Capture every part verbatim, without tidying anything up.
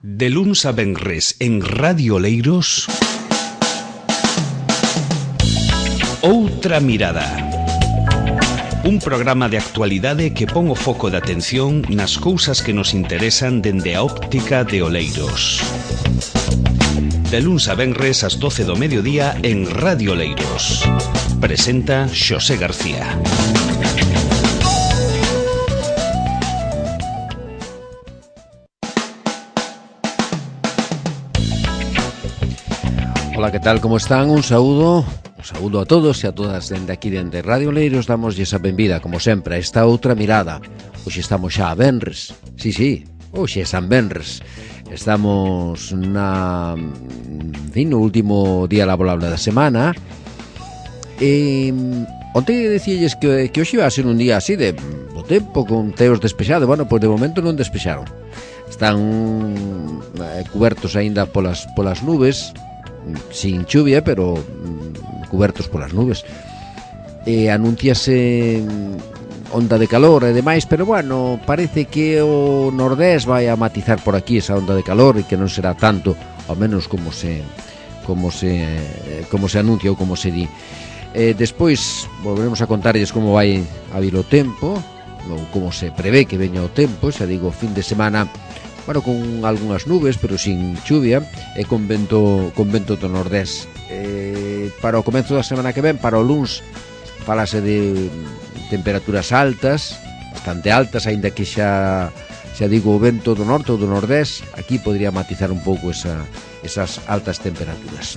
De luns a venres en Radio Oleiros, Outra Mirada. Un programa de actualidade que pon o foco de atención nas cousas que nos interesan dende a óptica de Oleiros. De luns a venres ás doce do mediodía en Radio Oleiros. Presenta Xosé García. Ola, que tal, como están? Un saúdo, un saúdo a todos e a todas dende aquí dende Radio Oleiros. Damoslle a benvida, como sempre, a esta outra mirada. Hoxe estamos xa a venres, sí, sí, hoxe é San Venres. Estamos na, fin, no último día laborable da semana. E onte decíalles que, que hoxe iba a ser un día así de bo tempo, con ceos despexados. Bueno, pois de momento non despexaron. Están eh, cubertos aínda polas, polas nubes, sin chuvia, pero mm, cubertos polas nubes. E anunciase onda de calor e demais, pero bueno, parece que o nordés vai a matizar por aquí esa onda de calor e que non será tanto, ao menos como se como se como se anuncia ou como se di. Eh, despois volveremos a contarlles como vai a vir o tempo, ou como se prevé que veña o tempo, xa digo, fin de semana. Bueno, con algunhas nubes, pero sin chuvia, e con vento, con vento do nordés. Eh, para o comenzo da semana que ven, para o luns, falase de temperaturas altas, bastante altas, aínda que xa, xa digo, o vento do norte ou do nordés, aquí podría matizar un pouco esa, esas altas temperaturas.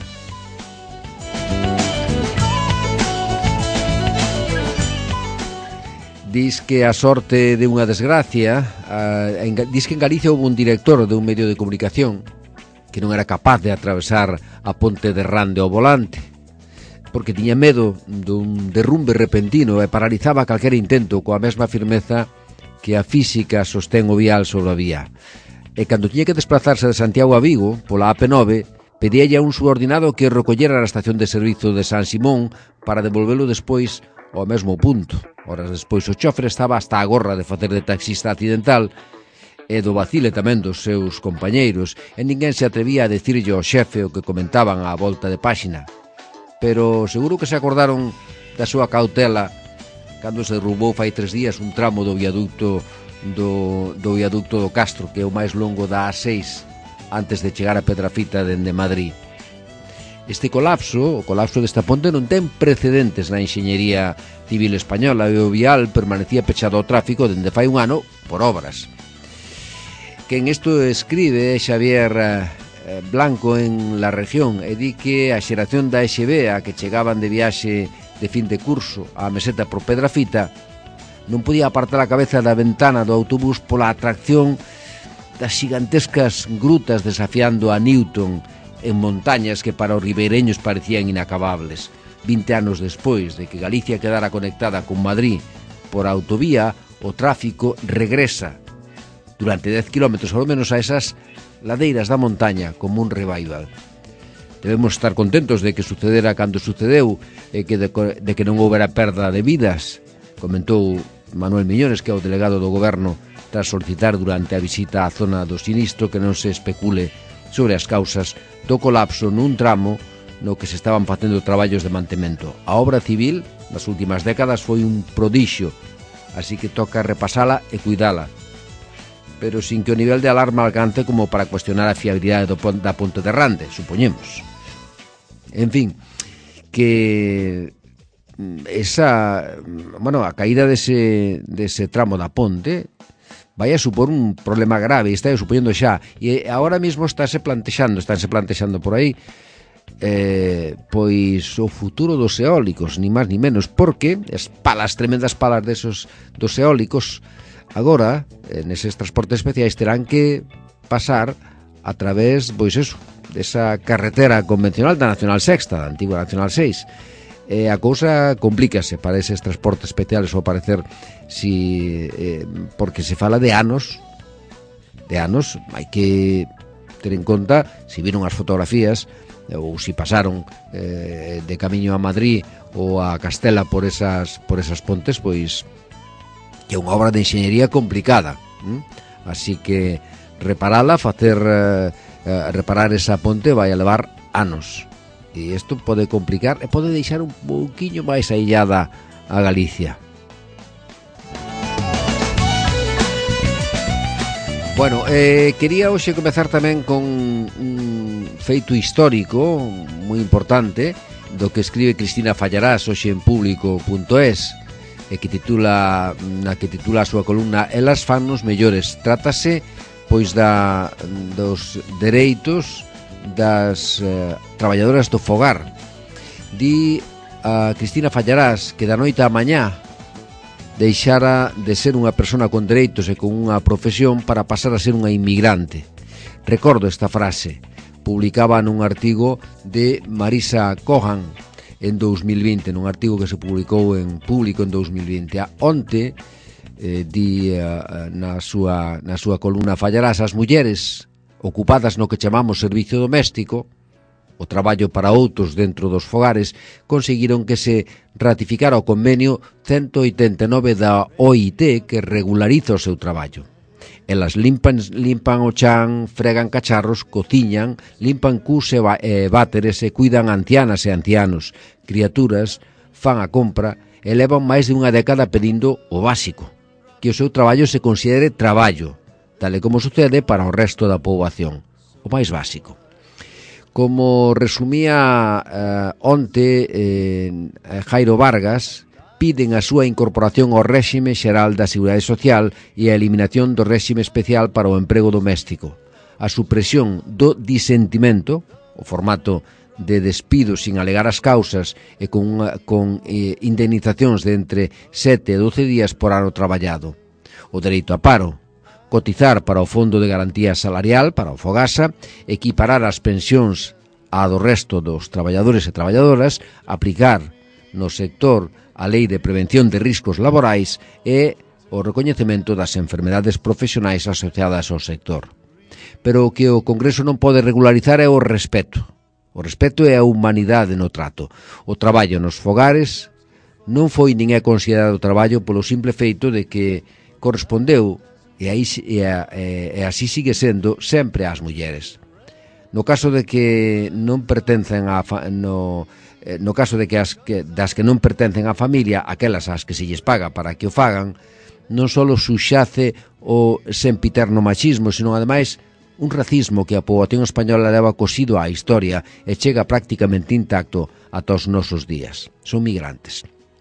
Dis que a sorte de unha desgracia, uh, en, dis que en Galicia houve un director de un medio de comunicación que non era capaz de atravesar a ponte de Rande ao volante porque tiña medo dun derrumbe repentino e paralizaba calquera intento coa mesma firmeza que a física sostén o vial sobre a vía. E cando tiña que desplazarse de Santiago a Vigo pola A P nove, pedíalle a un subordinado que recollera a estación de servizo de San Simón para devolvelo despois ao mesmo punto. Horas despois o chofer estaba hasta a gorra de facer de taxista accidental e do vacile tamén dos seus compañeiros, e ninguén se atrevía a decirlle ao xefe o que comentaban á volta de páxina. Pero seguro que se acordaron da súa cautela cando se derrubou fai tres días un tramo do viaducto do, do viaducto do Castro, que é o máis longo da A seis antes de chegar a Pedrafita dende Madrid. Este colapso, o colapso desta ponte non ten precedentes na enxeñería civil española e o vial permanecía pechado ao tráfico dende fai un ano por obras. Quen isto escribe é Xavier eh, Blanco en La Región e di que a xeración da E X B a que chegaban de viaxe de fin de curso á meseta por Pedrafita non podía apartar a cabeza da ventana do autobús pola atracción das xigantescas grutas desafiando a Newton en montañas que para os ribeireños parecían inacabables. Vinte anos despois de que Galicia quedara conectada con Madrid por autovía, o tráfico regresa durante dez kilómetros ao menos a esas ladeiras da montaña como un revival. Debemos estar contentos de que sucedera cando sucedeu e que de, de que non houbera perda de vidas, comentou Manuel Miñones, que é o delegado do goberno, tras solicitar durante a visita á zona do sinistro que non se especule sobre as causas do colapso nun tramo no que se estaban facendo traballos de mantemento. A obra civil nas últimas décadas foi un prodixio, así que toca repasala e cuidala, pero sin que o nivel de alarma alcance como para cuestionar a fiabilidade do pon- da ponte de Rande, supoñemos. En fin, que esa, bueno, a caída dese, dese tramo da ponte vai a supor un problema grave, está supoñendo xa, e agora mesmo estáse plantexando, estáse plantexando por aí, eh, pois o futuro dos eólicos, ni máis ni menos, porque as palas, tremendas palas desos dos eólicos, agora, neses transportes especiais, terán que pasar a través, pois eso, desa carretera convencional da Nacional Sexta, da antigua Nacional seis. E a cousa complícase para eses transportes especiales, ao parecer, si, eh, porque se fala de anos, de anos, hai que ter en conta, si viron as fotografías, ou si pasaron eh, de camiño a Madrid ou a Castela por esas, por esas pontes, pois que é unha obra de enxeñería complicada. ¿Mm? Así que reparala, facer uh, uh, reparar esa ponte vai a levar anos. E isto pode complicar e pode deixar un pouquiño máis aillada a Galicia. Bueno, eh, quería hoxe comezar tamén con un feito histórico moi importante do que escribe Cristina Fallarás hoxe en público punto es, e que titula na que titula a súa columna Elas fannos mellores. Trátase pois da dos dereitos das eh, traballadoras do fogar. Di a Cristina Fallarás que da noite á mañá deixara de ser unha persona con dereitos e con unha profesión para pasar a ser unha inmigrante. Recordo esta frase, publicaba nun artigo de Marisa Cohan en dous mil vinte, nun artigo que se publicou en público en dous mil vinte. A onte eh, di uh, na súa na súa columna Fallarás, as mulleres ocupadas no que chamamos servicio doméstico, o traballo para outros dentro dos fogares, conseguiron que se ratificara o convenio ciento oitenta e nove da O I T que regulariza o seu traballo. Elas limpan, limpan o chan, fregan cacharros, cociñan, limpan cus e, e váteres e cuidan ancianas e ancianos, criaturas, fan a compra e levan máis de unha década pedindo o básico, que o seu traballo se considere traballo, tal e como sucede para o resto da poboación, o máis básico. Como resumía eh, onte eh, Jairo Vargas, piden a súa incorporación ao réxime xeral da Seguridade Social e a eliminación do réxime especial para o emprego doméstico, a supresión do disentimento, o formato de despido sin alegar as causas e con, con eh, indemnizacións de entre sete e doce días por ano traballado, o dereito a paro, cotizar para o Fondo de Garantía Salarial, para o Fogasa, equiparar as pensións a do resto dos traballadores e traballadoras, aplicar no sector a Lei de Prevención de Riscos Laborais e o recoñecemento das enfermedades profesionais asociadas ao sector. Pero o que o Congreso non pode regularizar é o respeto. O respeto é a humanidade no trato. O traballo nos fogares non foi nin é considerado traballo polo simple feito de que correspondeu e, aí, e, a, e, e así sigue sendo sempre ás mulleres. No caso de que non pertencen a fa, no, no caso de que as que das que non pertencen á familia, aquelas ás que se lles paga para que o fagan, non só suxace o sempiterno machismo, sino ademais un racismo que a poboación española leva cosido á historia e chega prácticamente intacto ata os nosos días. Son migrantes.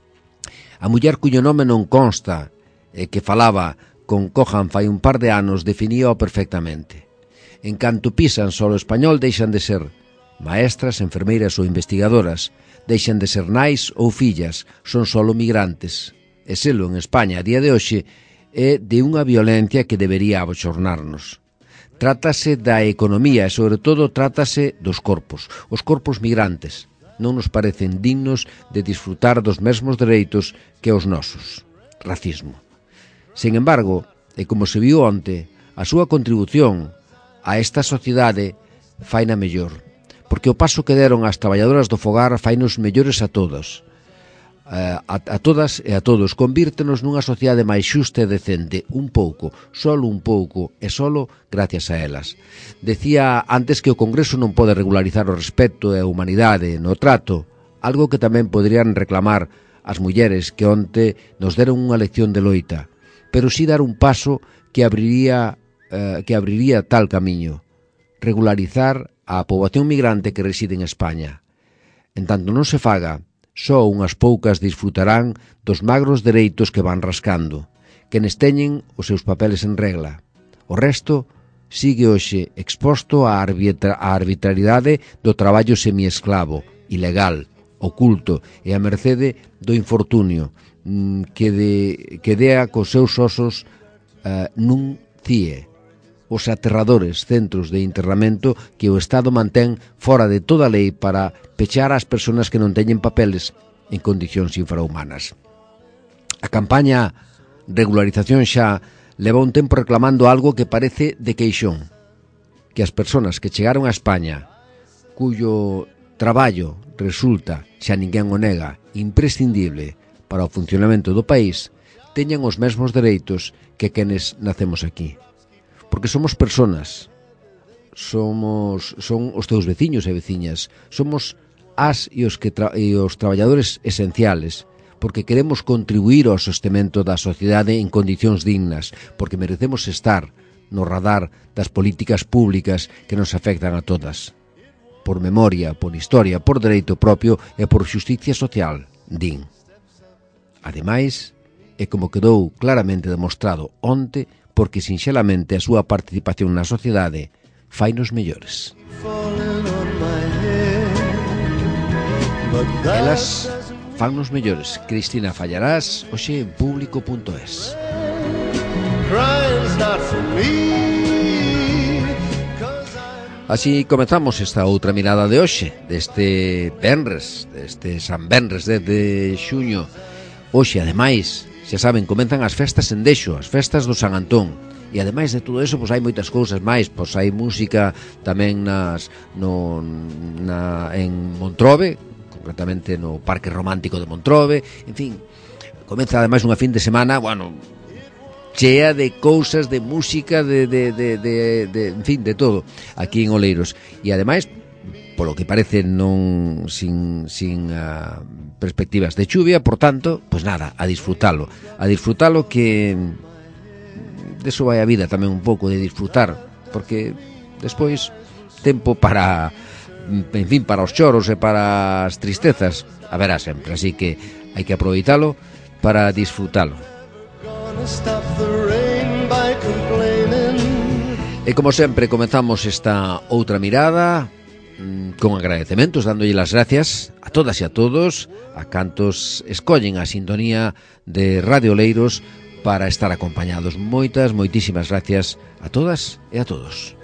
A muller cuyo nome non consta e que falaba con Cohan fai un par de anos definíao perfectamente. En canto pisan solo español deixan de ser maestras, enfermeiras ou investigadoras, deixan de ser nais ou fillas, son solo migrantes. E selo en España a día de hoxe é de unha violencia que debería abochornarnos. Trátase da economía e, sobre todo, trátase dos corpos. Os corpos migrantes non nos parecen dignos de disfrutar dos mesmos dereitos que os nosos. Racismo. Sen embargo, e como se viu onte, a súa contribución a esta sociedade faina mellor, porque o paso que deron as traballadoras do fogar fainos mellores a todos, a, a, a todas e a todos, convírtenos nunha sociedade máis xusta e decente, un pouco, solo un pouco, e solo gracias a elas. Decía antes que o Congreso non pode regularizar o respeto e a humanidade no trato, algo que tamén poderían reclamar as mulleres que onte nos deron unha lección de loita, pero si dar un paso que abriría eh, que abriría tal camiño, regularizar a poboación migrante que reside en España. En tanto non se faga, só unhas poucas disfrutarán dos magros dereitos que van rascando, que nes teñen os seus papeles en regla. O resto sigue hoxe exposto á arbitra- arbitrariedade do traballo semiesclavo, ilegal, oculto e a mercede do infortunio, que, de, que dea cos seus osos uh, nun C I E, os aterradores centros de internamento que o Estado mantén fora de toda a lei para pechar as persoas que non teñen papeles en condicións infrahumanas. A campaña Regularización Xa leva un tempo reclamando algo que parece de queixón, que as persoas que chegaron a España, cuyo traballo resulta, xa ninguén o nega, imprescindible para o funcionamento do país, teñan os mesmos dereitos que quenes nacemos aquí. porque somos personas, somos son os teus veciños e veciñas, somos as e os, que tra e os traballadores esenciales, porque queremos contribuir ao sostemento da sociedade en condicións dignas, porque merecemos estar no radar das políticas públicas que nos afectan a todas. Por memoria, por historia, por dereito propio e por xusticia social, din. Ademais, é como quedou claramente demostrado onte, porque sinxelamente a súa participación na sociedade fainos mellores. Elas fannos mellores. Cristina Fallarás, hoxe en público punto es. Así comezamos esta outra mirada de hoxe, deste Benres, deste San Benres desde xuño. Hoxe, ademais, xa saben, comenzan as festas en Dexo, as festas do San Antón. E ademais de todo eso, pois hai moitas cousas máis, pois hai música tamén nas no na en Montrove, concretamente no Parque Romántico de Montrove. En fin, comeza ademais unha fin de semana, bueno, chea de cousas, de música, de de de de, de en fin, de todo aquí en Oleiros. E ademais, polo que parece non sin sin uh, perspectivas de chuvia, por tanto, pues nada, a disfrutalo, a disfrutalo que de eso vai a vida tamén un pouco, de disfrutar, porque despois tempo para, en fin, para os choros e para as tristezas haberá sempre, así que hai que aproveitalo para disfrutalo. E como sempre comezamos esta outra mirada con agradecementos, dándolle las gracias a todas e a todos, a cantos escollen a sintonía de Radio Oleiros para estar acompañados. Moitas, moitísimas gracias a todas e a todos.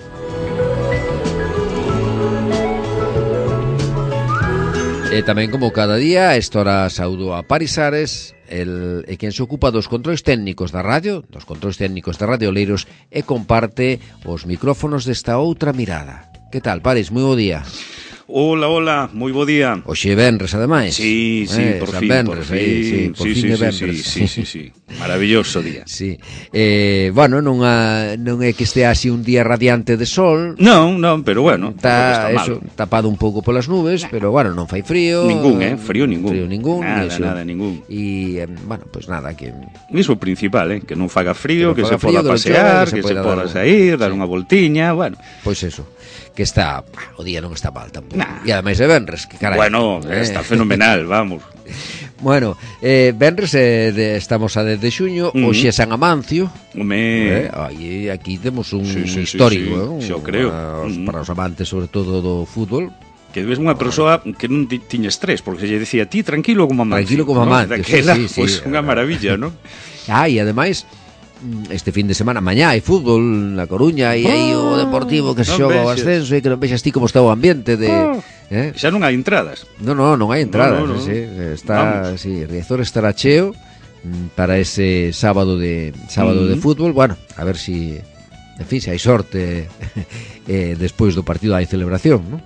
E tamén, como cada día, esta hora saúdo a Paris Ares, el, e quen se ocupa dos controis técnicos da radio, dos controis técnicos da Radio Oleiros, e comparte os micrófonos desta outra mirada. Que tal, Paris? Moi bo día. Hola, hola, moi bo día. Oxe Benres, ademais. Sí, sí, eh, por San fin, Benres, por fin. Eh, sí, por sí, fin sí, de sí, Benres. sí, sí, sí, maravilloso día. Sí. Eh, bueno, non, a, non é que estea así un día radiante de sol. Non, non, pero bueno, está, está eso, tapado un pouco polas nubes, nah. Pero bueno, non fai frío. Ningún, eh, frío ningún. Frío ningún. Nada, eso. nada, ningún. E, eh, bueno, pues nada, que... Iso principal, eh, que non faga frío, que, que se poda pasear, que se poda sair, dar sí. unha voltiña, bueno. Pois pues eso, que está, o día non está mal tampouco. Nah. E ademais é Benres, que carai. Bueno, eh. está fenomenal, vamos. Bueno, eh, Benres eh, de, estamos a desde xuño, uh-huh. Hoxe é San Amancio. Home, eh, aí, aquí temos un sí, sí, histórico, sí, sí. eh, Xo creo. Para os, uh-huh. para os amantes, sobre todo, do fútbol. Que ves unha persoa que non ti, tiña estrés, porque se lle decía ti tranquilo como Amancio. Tranquilo como Amancio, ¿no? Daquela, sí, sí, pues, sí. Unha maravilla, ¿no? Ah, e ademais, este fin de semana, mañá hai fútbol na Coruña, e aí o Deportivo que se non xoga o vexes. ascenso, e que non vexas ti como está o ambiente de... Oh. Eh? Xa non hai entradas. No, no, non hai entradas, no, no, no. Sí, está, sí, Riazor estará cheo para ese sábado de sábado uh-huh. de fútbol. Bueno, a ver si, en fin, se hai sorte eh, despois do partido hai celebración, ¿no?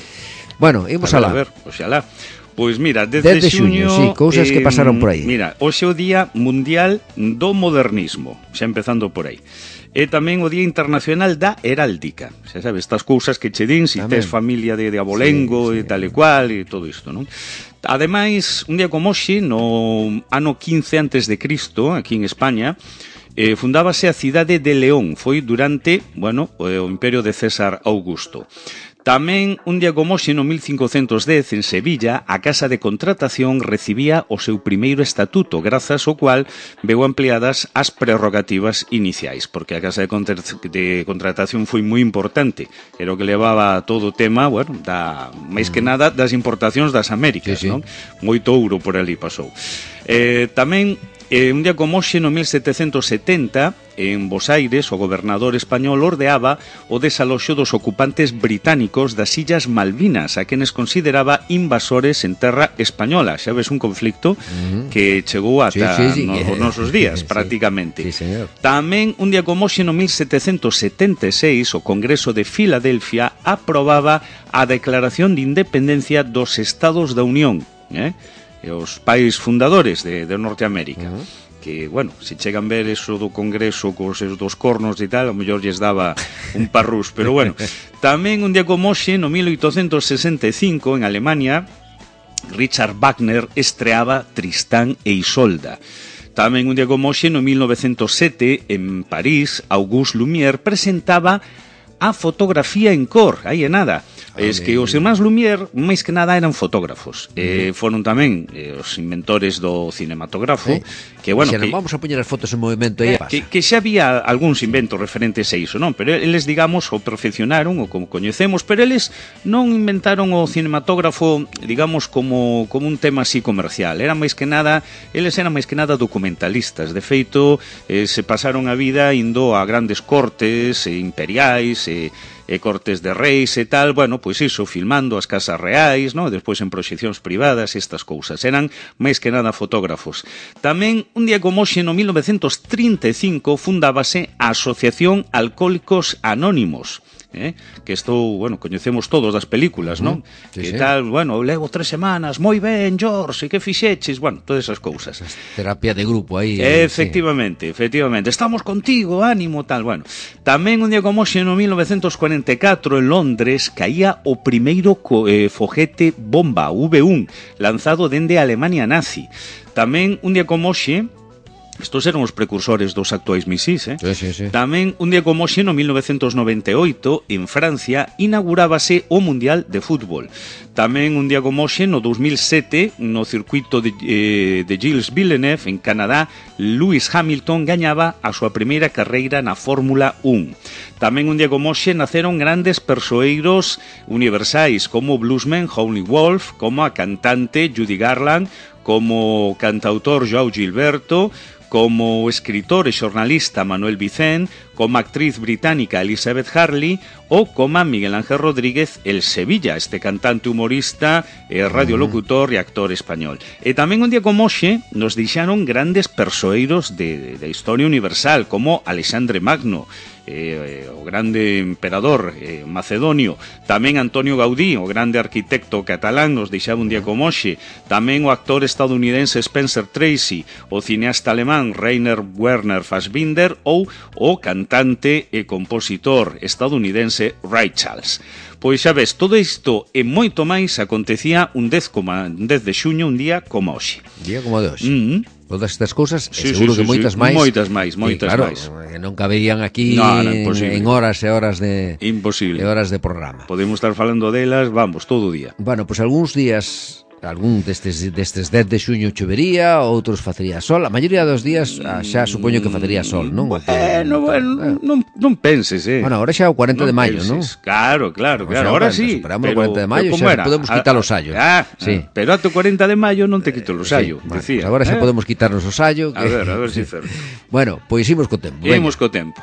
Bueno, imos a alá. ver, oxalá. Pois mira, desde, desde xuño, xuño sí, cousas eh, que pasaron por aí. Mira, hoxe é o Día Mundial do Modernismo, xa empezando por aí. E tamén o Día Internacional da Heráldica. Xa sabes, estas cousas que che din, si tes familia de, de abolengo sí, sí, e tal e cual, e todo isto, non? Ademais, un día como hoxe, no ano quince antes de Cristo, aquí en España, eh, fundábase a cidade de León. Foi durante, bueno, o Imperio de César Augusto. Tamén, un día como hoxe, no mil cincocentos dez, en Sevilla, a Casa de Contratación recibía o seu primeiro estatuto, grazas ao cual veu ampliadas as prerrogativas iniciais, porque a Casa de, Contra de Contratación foi moi importante, era o que levaba todo o tema, bueno, da, máis que nada, das importacións das Américas, sí, sí. Non? Moito ouro por ali pasou. Eh, tamén, Eh, un día como hoxe, no mil setecentos setenta, en Bos Aires, o gobernador español ordeaba o desaloxo dos ocupantes británicos das Illas Malvinas, a quenes consideraba invasores en terra española. Xa ves, un conflicto uh-huh. que chegou ata sí, sí, sí. No, os nosos días, sí, prácticamente. Sí, señor. Tamén, un día como hoxe, no mil setecentos setenta e seis, o Congreso de Filadelfia aprobaba a Declaración de Independencia dos Estados da Unión, eh? E os pais fundadores de, de Norteamérica, uh-huh. que, bueno, se chegan ver eso do Congreso cos esos dos cornos e tal, a mellor lles daba un parrús, pero bueno. Tamén un día como hoxe, no mil oitocentos sesenta e cinco, en Alemania, Richard Wagner estreaba Tristán e Isolda. Tamén un día como hoxe, no mil novecentos sete, en París, Auguste Lumière presentaba a fotografía en cor, aí é nada. Es que os irmáns Lumière, máis que nada, eran fotógrafos. Uh-huh. Eh, foron tamén eh, os inventores do cinematógrafo, sí. que, bueno... Que, que, vamos a poñer as fotos en movimento aí, eh, que, que xa había algúns inventos referentes a iso, non? Pero eles, digamos, o perfeccionaron, o como coñecemos, pero eles non inventaron o cinematógrafo, digamos, como, como un tema así comercial. Era máis que nada, eles eran máis que nada documentalistas. De feito, eh, se pasaron a vida indo a grandes cortes eh, imperiais, e... Eh, e cortes de reis e tal, bueno, pois iso, filmando as casas reais, no? Despois en proxeccións privadas, estas cousas. Eran máis que nada fotógrafos. Tamén, un día como hoxe, no mil novecentos trinta e cinco, fundábase a Asociación Alcohólicos Anónimos, eh? que estou, bueno, coñecemos todos das películas, non? Uh-huh. Sí, que sí. Tal, bueno, levo tres semanas, moi ben, George, e que fixeches? Bueno, todas esas cousas. Terapia de grupo aí. Efectivamente, sí. efectivamente. Estamos contigo, ánimo, tal, bueno. Tamén un día como hoxe, no mil novecentos cuarenta e catro, en Londres, caía o primeiro co, eh, foguete bomba, V uno, lanzado dende a Alemania nazi. Tamén un día como hoxe, estos eran os precursores dos actuais misís, eh? Sí, sí, sí. Tamén, un día como hoxe, no mil novecentos noventa e oito, en Francia, inaugurábase o Mundial de Fútbol. Tamén, un día como hoxe, no dos mil sete, no circuito de, eh, de Gilles Villeneuve, en Canadá, Lewis Hamilton gañaba a súa primeira carreira na Fórmula uno. Tamén, un día como hoxe, naceron grandes persoeiros universais, como o bluesman Howlin' Wolf, como a cantante Judy Garland, como o cantautor João Gilberto, como o escritor e xornalista Manuel Vicent, como a actriz británica Elizabeth Harley ou como a Miguel Ángel Rodríguez El Sevilla, este cantante humorista, eh, radiolocutor e actor español. E tamén un día como hoxe nos deixaron grandes persoeiros de, de, de historia universal, como Alexandre Magno, Eh, o grande emperador eh, macedonio, tamén Antonio Gaudí, o grande arquitecto catalán, nos deixaba un día como hoxe, tamén o actor estadounidense Spencer Tracy, o cineasta alemán Rainer Werner Fassbinder ou o cantante e compositor estadounidense Ray Charles. Pois xa ves, todo isto e moito máis acontecía un dez de xuño, un día como hoxe. Día como de hoxe. Mm-hmm. Todas estas cousas, sí, seguro sí, sí, que moitas sí. máis. Moitas máis, moitas y, claro, máis. Non caberían aquí no, no, en, en horas e horas de imposible. De horas de programa. Podemos estar falando delas, vamos, todo o día. Bueno, pois pues algúns días, algún destes, destes dez de xuño chovería, outros facería sol. A maioría dos días ah, xa supoño que facería sol, non? Bueno, bueno, eh. non, non penses, eh. Bueno, ahora xa é o cuarenta non de maio, non? Claro, claro, pues claro, ahora sí. Esperamos o cuarenta de maio, xa podemos quitar os sallos. Ah, sí. Pero ato cuarenta de maio non te quito os sallos, sí, decía. Pues agora xa eh? podemos quitarnos o sallo. Que... A ver, a ver si certo. Bueno, pois pues imos co tempo. Imos co tempo.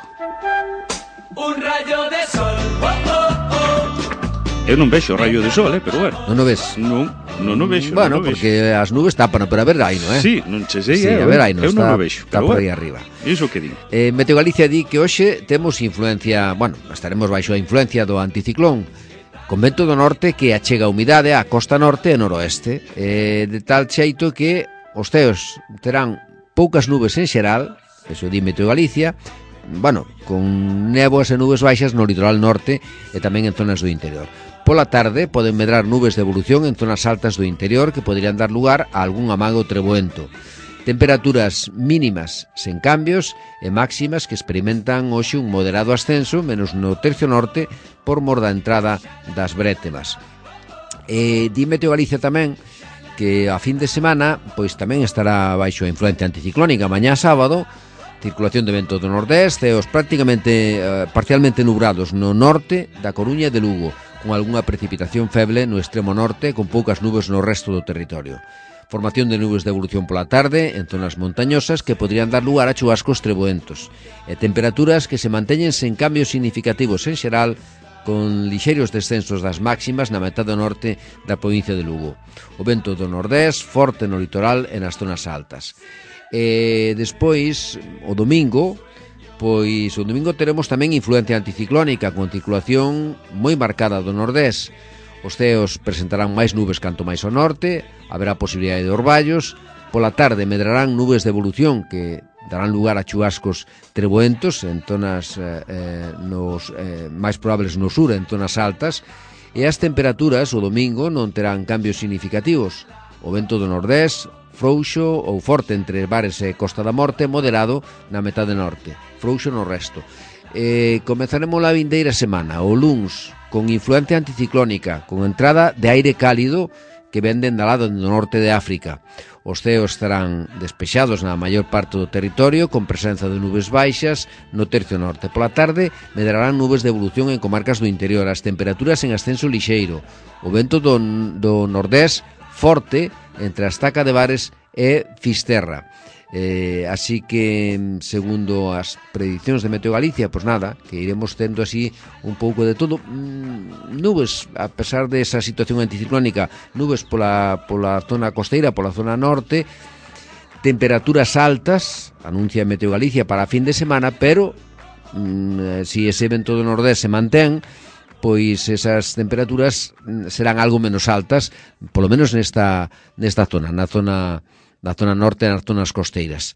Un rayo de sol, oh, oh, oh. Eu non vexo o rayo de sol, eh, pero bueno. Non o ves? Non, non o vexo. Bueno, non o porque vexo. as nubes tapan, pero a ver aí, non é? Sí, non che sei, sí, eh, a ver aí, non eu está, non o vexo, está pero por bueno, aí arriba. Iso que digo. Eh, Meteo Galicia di que hoxe temos influencia, bueno, estaremos baixo a influencia do anticiclón, con vento do norte que achega a humidade á costa norte e noroeste, eh, de tal xeito que os ceos terán poucas nubes en xeral, eso di Meteo Galicia, bueno, con néboas e nubes baixas no litoral norte e tamén en zonas do interior. Pola tarde poden medrar nubes de evolución en zonas altas do interior que poderían dar lugar a algún amago treboento. Temperaturas mínimas sen cambios e máximas que experimentan hoxe un moderado ascenso, menos no tercio norte, por mor da entrada das brétemas. E di Meteo Galicia tamén que a fin de semana pois tamén estará baixo a influencia anticiclónica. Mañá sábado, circulación de vento do nordés, ceos prácticamente eh, parcialmente nubrados no norte da Coruña e de Lugo, con algunha precipitación feble no extremo norte, con poucas nubes no resto do territorio. Formación de nubes de evolución pola tarde en zonas montañosas que podrían dar lugar a chubascos treboentos e temperaturas que se manteñen sen cambios significativos en xeral, con lixeiros descensos das máximas na metade norte da provincia de Lugo. O vento do nordés forte no litoral e nas zonas altas. E despois, o domingo, pois o domingo teremos tamén influencia anticiclónica con circulación moi marcada do nordés. Os ceos presentarán máis nubes canto máis ao norte, haberá posibilidade de orballos, Pola tarde medrarán nubes de evolución que darán lugar a chubascos treboentos en zonas eh, nos, eh, máis probables no sur, en zonas altas, e as temperaturas o domingo non terán cambios significativos. O vento do nordés frouxo ou forte entre bares e Costa da Morte, moderado na metade norte, frouxo no resto. Eh, comezaremos a vindeira semana, o luns, con influencia anticiclónica, con entrada de aire cálido que venden da lado do norte de África. Os ceos estarán despexados na maior parte do territorio, con presenza de nubes baixas no tercio norte. Pola tarde, medrarán nubes de evolución en comarcas do interior, as temperaturas en ascenso lixeiro. O vento do, do nordés forte entre a Estaca de Bares e Fisterra. Eh, así que, segundo as predicións de Meteo Galicia, pois nada, que iremos tendo así un pouco de todo. Mm, nubes, a pesar de esa situación anticiclónica, nubes pola, pola zona costeira, pola zona norte, temperaturas altas, anuncia Meteo Galicia para a fin de semana, pero mm, si ese vento do nordés se mantén, pois esas temperaturas serán algo menos altas, polo menos nesta, nesta zona, na zona da zona norte e nas zonas costeiras.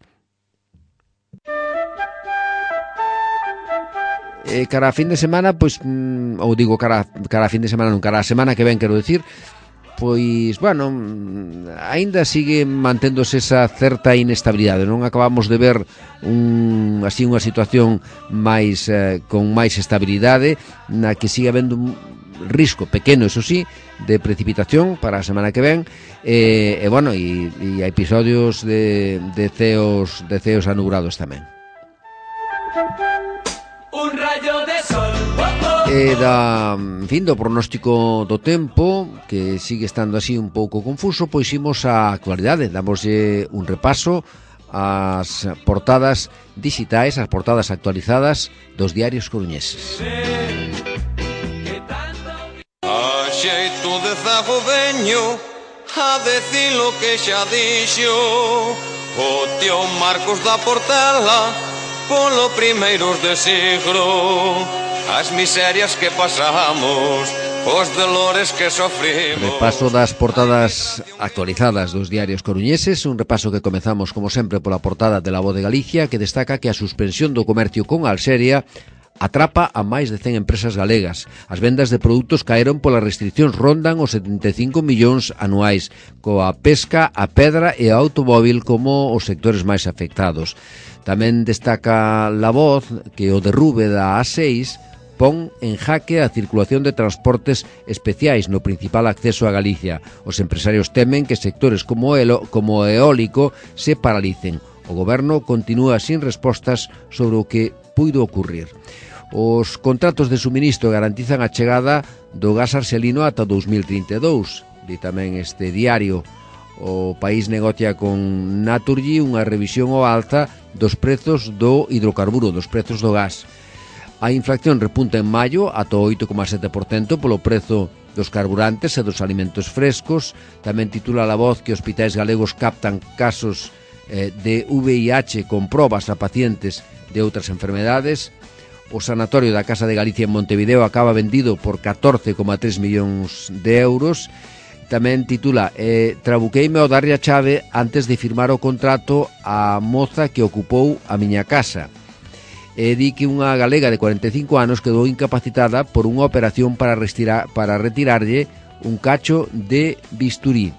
E cara a fin de semana, pois, mm, ou digo cara, cara a fin de semana, non, cara a semana que ven, quero decir, pois, bueno, aínda sigue manténdose esa certa inestabilidade, non acabamos de ver un, así unha situación máis eh, con máis estabilidade, na que sigue habendo un risco pequeno, eso sí, de precipitación para a semana que ven, e, e bueno, e, e episodios de, de ceos de ceos anubrados tamén. Un rayo de sol. Oh, oh. E da, en fin, do pronóstico do tempo, que sigue estando así un pouco confuso, pois imos á actualidade, damoslle un repaso ás portadas digitais, as portadas actualizadas dos diarios coruñeses. A xeito de zago veño a decir lo que xa dixo o tío Marcos da Portela polo primeiros de siglo, as miserias que pasamos, os dolores que sofrimos. Repaso das portadas actualizadas dos diarios coruñeses, un repaso que comezamos como sempre pola portada de La Voz de Galicia, que destaca que a suspensión do comercio con Alxeria atrapa a máis de cen empresas galegas. As vendas de produtos caeron polas restriccións, rondan os setenta e cinco millóns anuais, coa pesca, a pedra e a automóvil como os sectores máis afectados. Tamén destaca La Voz que o derrube da A seis pon en jaque a circulación de transportes especiais no principal acceso a Galicia. Os empresarios temen que sectores como o como eólico se paralicen. O goberno continúa sin respostas sobre o que puido ocurrir. Os contratos de suministro garantizan a chegada do gas arxelino ata dous mil trinta e dous. Di tamén este diario. O país negocia con Naturgy unha revisión ao alza dos prezos do hidrocarburo, dos prezos do gas. A inflación repunta en maio ata o oito coma sete por cento polo prezo dos carburantes e dos alimentos frescos. Tamén titula La Voz que hospitais galegos captan casos eh, de V I H con probas a pacientes de outras enfermedades. O sanatorio da Casa de Galicia en Montevideo acaba vendido por catorce coma tres millóns de euros. Tamén titula eh, Trabuqueime ao darlle a chave antes de firmar o contrato a moza que ocupou a miña casa. E di que unha galega de cuarenta e cinco anos quedou incapacitada por unha operación para, retirar, para retirarlle un cacho de bisturí.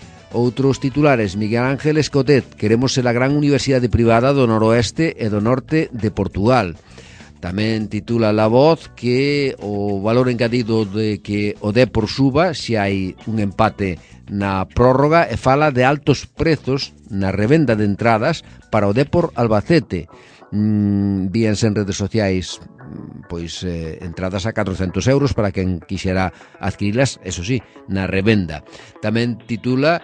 Outros titulares, Miguel Ángel Escotet, queremos ser a gran universidade privada do noroeste e do norte de Portugal. Tamén titula La Voz que o valor engadido de que o Dépor suba se hai un empate na prórroga e fala de altos prezos na revenda de entradas para o Dépor Albacete. Mm, víanse en redes sociais pois eh, entradas a catrocentos euros para quen quixera adquirilas, eso sí, na revenda. Tamén titula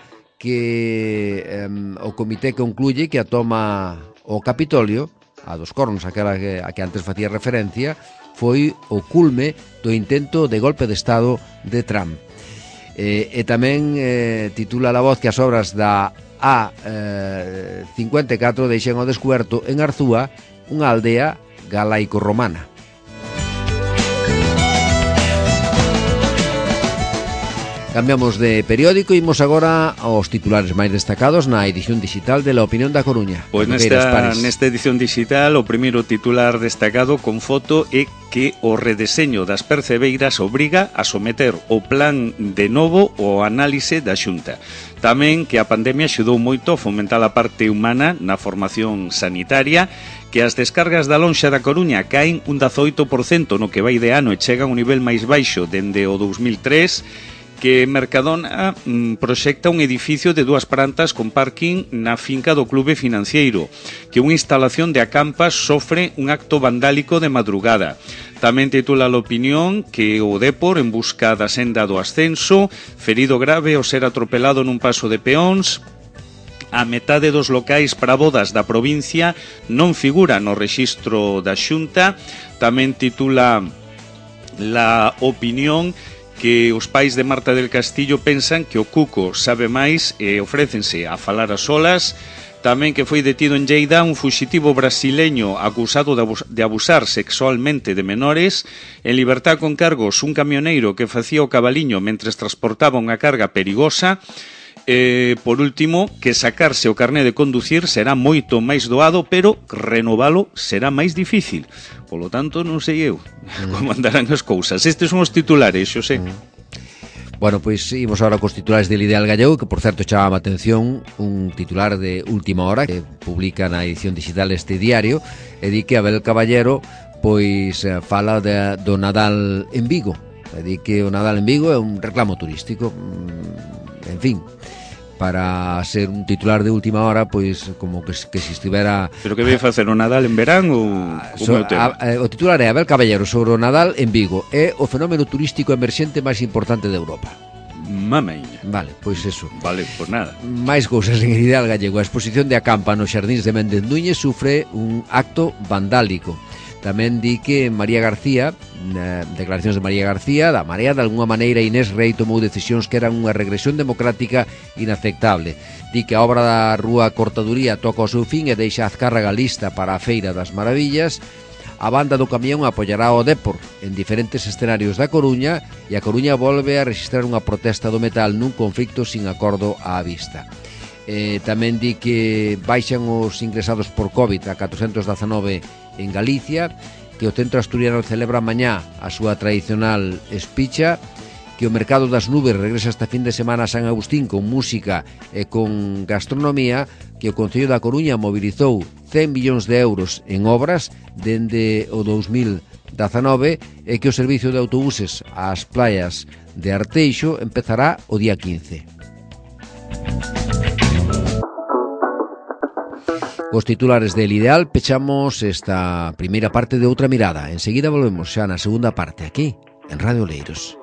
que eh, o comité concluye que a toma o Capitolio, a dos Cornos, aquela que, a que antes facía referencia, foi o culme do intento de golpe de Estado de Trump. E, e tamén eh, titula La Voz que as obras da A cincuenta e catro deixen ao descuberto en Arzúa unha aldea galaico-romana. Cambiamos de periódico e imos agora aos titulares máis destacados na edición digital de La Opinión da Coruña. Pois nesta, nesta edición digital o primeiro titular destacado con foto é que o redeseño das percebeiras obriga a someter o plan de novo ao análise da Xunta. Tamén que a pandemia axudou moito a fomentar a parte humana na formación sanitaria, que as descargas da lonxa da Coruña caen un dezaoito por cento no que vai de ano e chegan a un nivel máis baixo dende o dous mil tres, que Mercadona mm, proxecta un edificio de dúas plantas con parking na finca do Clube Financiero, que unha instalación de acampas sofre un acto vandálico de madrugada. Tamén titula a opinión que o Dépor en busca da senda do ascenso, ferido grave ao ser atropelado nun paso de peóns. A metade dos locais para bodas da provincia non figura no rexistro da Xunta. Tamén titula la opinión que os pais de Marta del Castillo pensan que o Cuco sabe máis e ofrécense a falar a solas. Tamén que foi detido en Lleida un fuxitivo brasileño acusado de abusar sexualmente de menores. En libertad con cargos un camioneiro que facía o cabaliño mentres transportaba unha carga perigosa. Eh, por último, que sacarse o carné de conducir será moito máis doado, pero renovalo será máis difícil. Polo tanto, non sei eu mm. como andarán as cousas. Estes son os titulares, xo sei. Mm. Bueno, pois imos agora cos titulares del Ideal Gallego, que por certo chamaba a atención un titular de última hora que publica na edición digital este diario, e di que Abel Caballero pois fala de, do Nadal en Vigo. E di que o Nadal en Vigo é un reclamo turístico. En fin, para ser un titular de última hora, pois como que, que se estivera... Pero que vai facer o Nadal en verán ou so, o, a, a, o titular é Abel Caballero sobre o Nadal en Vigo. É o fenómeno turístico emerxente máis importante de Europa. Mameña. Vale, pois eso. Vale, pois nada. Mais cousas en Ideal Gallego. A exposición de acampa nos xardíns de Méndez Núñez sufre un acto vandálico. Tamén di que María García, eh, declaracións de María García, da Marea, de alguna maneira Inés Rei tomou decisións que eran unha regresión democrática inaceptable. Di que a obra da Rúa Cortaduría toca o seu fin e deixa a Azcárraga lista para a Feira das Maravillas. A banda do camión apoiará o Dépor en diferentes escenarios da Coruña e a Coruña volve a registrar unha protesta do metal nun conflicto sin acordo á vista. Eh, tamén di que baixan os ingresados por COVID a catrocentos dezanove en Galicia, que o Centro Asturiano celebra mañá a súa tradicional espicha, que o mercado das nubes regresa esta fin de semana a San Agustín con música e con gastronomía, que o Concello da Coruña mobilizou cen millóns de euros en obras dende o dous mil dezanove e que o servicio de autobuses ás playas de Arteixo empezará o día quince. Os titulares del Ideal pechamos esta primeira parte de Outra Mirada. Enseguida volvemos xa na segunda parte aquí, en Radio Oleiros.